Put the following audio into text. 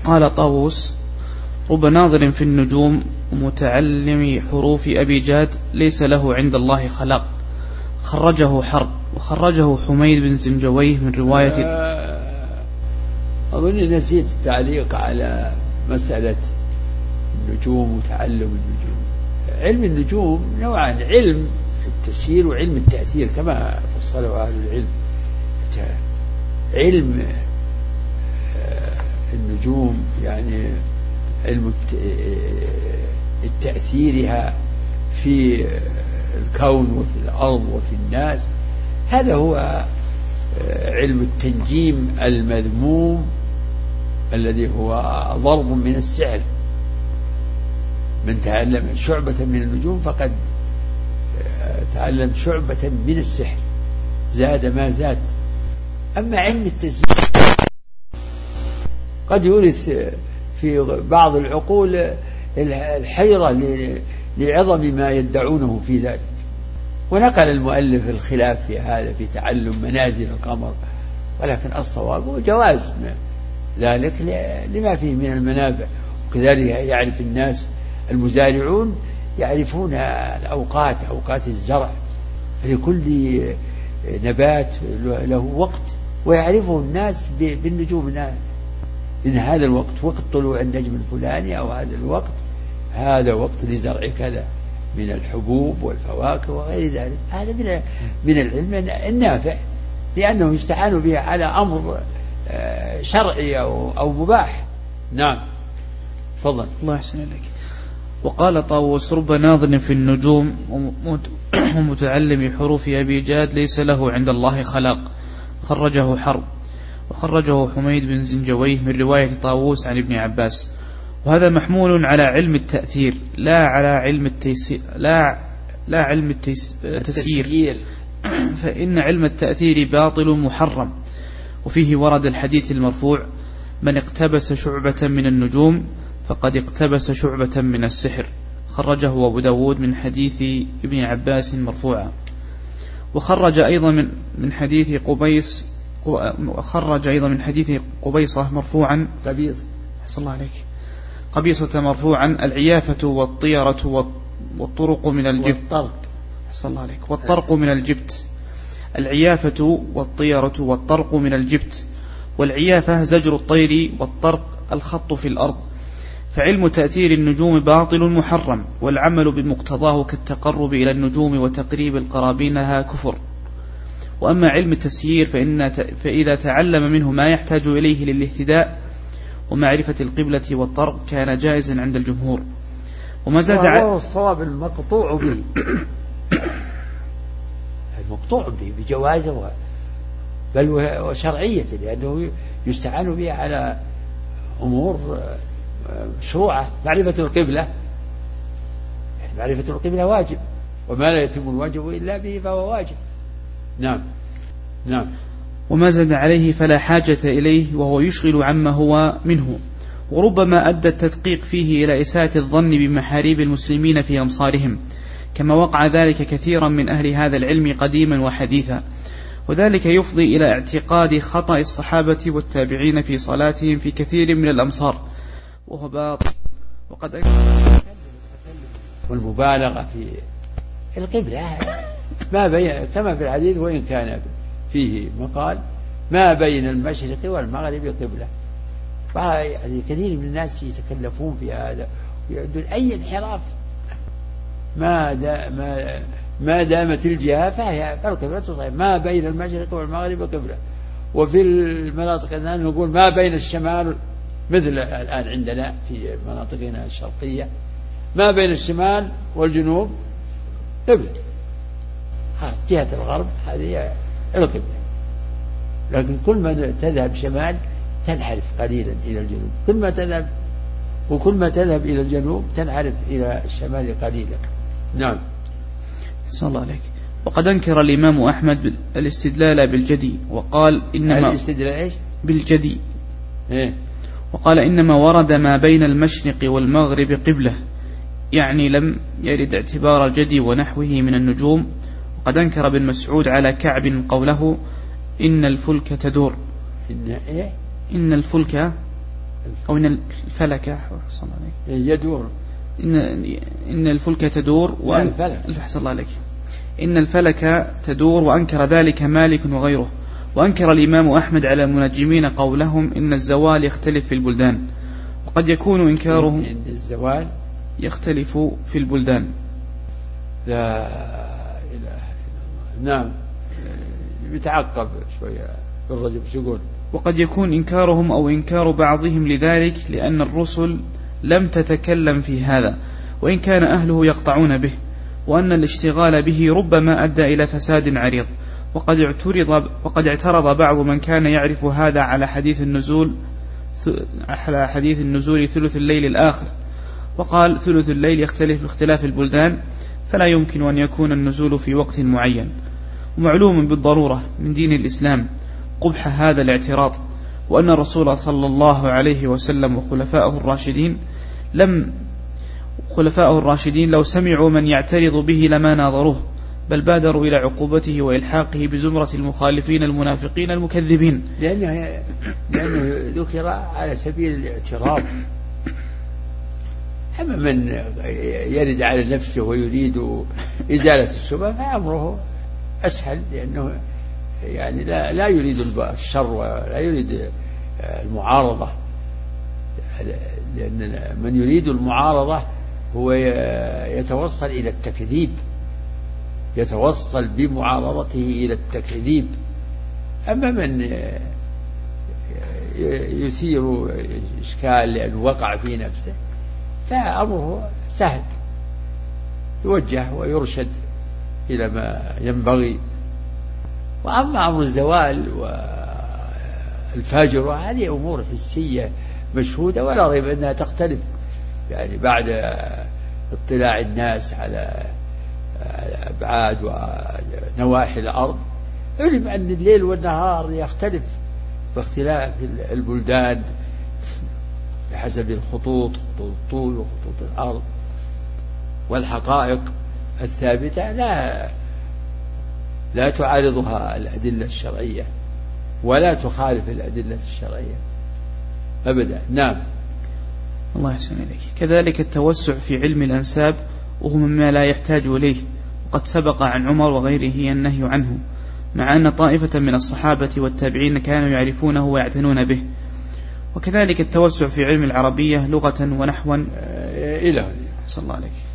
وقال طاووس: رب ناظر في النجوم ومتعلم حروف أبي جاد ليس له عند الله خلاق. خرجه حرب، وخرجه حميد بن زنجويه من رواية. أظن نسيت التعليق على مسألة النجوم وتعلم النجوم. علم النجوم نوعان: علم التسيير وعلم التأثير كما فصله أهل العلم. علم النجوم يعني علم تأثيرها في الكون وفي الأرض وفي الناس، هذا هو علم التنجيم المذموم الذي هو ضرب من السحر. من تعلم شعبة من النجوم فقد تعلم شعبة من السحر، زاد ما زاد. أما علم التسيير قد يورث في بعض العقول الحيرة لعظم ما يدعونه في ذلك. ونقل المؤلف الخلاف في هذا في تعلم منازل القمر، ولكن الصواب هو جواز ذلك لما فيه من المنافع. وكذلك يعرف الناس المزارعون يعرفون الأوقات، أوقات الزرع، فلكل نبات له وقت ويعرفه الناس بالنجوم، إن هذا الوقت وقت طلوع النجم الفلاني، أو هذا الوقت هذا وقت لزرع كذا من الحبوب والفواكه وغير ذلك. هذا من العلم النافع، لأنه يستعان به على أمر شرعي أو مباح. نعم، تفضل. الله يحسن إليك. وقال طاووس: رب ناظر في النجوم ومتعلم حروف أبي جاد ليس له عند الله خلاق. خرجه حرب، وخرجه حميد بن زنجويه من رواية طاووس عن ابن عباس. وهذا محمول على علم التأثير لا على علم التيسير، لا علم التسيير، فإن علم التأثير باطل محرم. وفيه ورد الحديث المرفوع: من اقتبس شعبة من النجوم فقد اقتبس شعبة من السحر. خرجه أبو داود من حديث ابن عباس مرفوعا. وخرج أيضا من حديث قبيصة مرفوعا، قبيصة مرفوعا: العيافة والطيرة والطرق من الجبت. والطرق من الجبت. العيافة والطيرة والطرق من الجبت. والعيافة زجر الطير، والطرق الخط في الأرض. فعلم تأثير النجوم باطل محرم، والعمل بمقتضاه كالتقرب إلى النجوم وتقريب القرابين لها كفر. وأما علم التسيير فإذا تعلم منه ما يحتاج إليه للاهتداء ومعرفة القبلة والطرق كان جائزا عند الجمهور. وما زاد على الصواب المقطوع به المقطوع به بجوازه بل وشرعية، لأنه يستعان به على أمور مشروعة. معرفة القبلة، معرفة القبلة واجب، وما لا يتم الواجب إلا به فهو واجب. نعم. نعم. وما زاد عليه فلا حاجة إليه، وهو يشغل عما هو منه. وربما أدى التدقيق فيه إلى إساءة الظن بمحاريب المسلمين في أمصارهم، كما وقع ذلك كثيرا من أهل هذا العلم قديما وحديثا. وذلك يفضي إلى اعتقاد خطأ الصحابة والتابعين في صلاتهم في كثير من الأمصار، وهو باطل. وقد والمبالغة في القبلة ما بين كما في الحديث: وإن كان فيه مقال ما بين المشرق والمغرب قبلة. يعني كثير من الناس يتكلفون في هذا ويعدون أي انحراف، ما دامت الجهة فهي القبلة صحيح. ما بين المشرق والمغرب قبلة. وفي المناطق الآن نقول ما بين الشمال، مثل الآن عندنا في مناطقنا الشرقية ما بين الشمال والجنوب قبلة. جهة الغرب هذه القبلة، لكن كل ما تذهب شمال تنحرف قليلا إلى الجنوب، كل ما تذهب إلى الجنوب تنحرف إلى الشمال قليلا. نعم. صلى الله عليك. وقد أنكر الإمام أحمد الاستدلال بالجدي، وقال إنما الاستدلال إيش؟ بالجدي. إيه؟ وقال إنما ورد ما بين المشرق والمغرب قبلة، يعني لم يرد اعتبار الجدي ونحوه من النجوم. وقد أنكر ابن مسعود على كعب قوله: إن الفلك تدور. إيه؟ إن الفلك أو إن الفلك يدور، إن الفلك تدور الفلك. الله عليك. إن الفلك تدور، وأنكر ذلك مالك وغيره. وأنكر الإمام أحمد على المنجمين قولهم إن الزوال يختلف في البلدان، وقد يكون إنكاره إن الزوال يختلف في البلدان. لا إله إلا الله. نعم، يتعقب شوية الرجل يقول. وقد يكون إنكارهم أو إنكار بعضهم لذلك لأن الرسل لم تتكلم في هذا، وإن كان أهله يقطعون به، وأن الاشتغال به ربما أدى إلى فساد عريض. وقد اعترض بعض من كان يعرف هذا على حديث النزول ثلث الليل الآخر، وقال ثلث الليل يختلف باختلاف البلدان، فلا يمكن أن يكون النزول في وقت معين. ومعلوم بالضرورة من دين الإسلام قبح هذا الاعتراض، وأن الرسول صلى الله عليه وسلم خلفاءه الراشدين لو سمعوا من يعترض به لما ناظروه، بل بادروا إلى عقوبته وإلحاقه بزمرة المخالفين المنافقين المكذبين، لأنه ذكر على سبيل الاعتراض. أما من يرد على نفسه ويريد إزالة الشبهة فأمره أسهل، لأنه يعني لا يريد الشر ولا يريد المعارضة، لأن من يريد المعارضة هو يتوصل إلى التكذيب، يتوصل بمعارضته إلى التكذيب. أما من يثير إشكال لأنه وقع في نفسه فأمره سهل، يوجه ويرشد إلى ما ينبغي. وأما أمر الزوال والفجر هذه أمور حسية مشهودة، ولا ريب أنها تختلف يعني بعد اطلاع الناس على أبعاد ونواحي الأرض. علم أن الليل والنهار يختلف باختلاف البلدان بحسب الخطوط، خطوط الطول وخطوط الأرض، والحقائق الثابتة لا تعارضها الأدلة الشرعية ولا تخالف الأدلة الشرعية أبدا. نعم. الله يحسن إليك. كذلك التوسع في علم الأنساب وهو مما لا يحتاج إليه، وقد سبق عن عمر وغيره النهي عنه، مع أن طائفة من الصحابة والتابعين كانوا يعرفونه ويعتنون به. وكذلك التوسع في علم العربية لغة ونحوا إلى صلى الله عليك.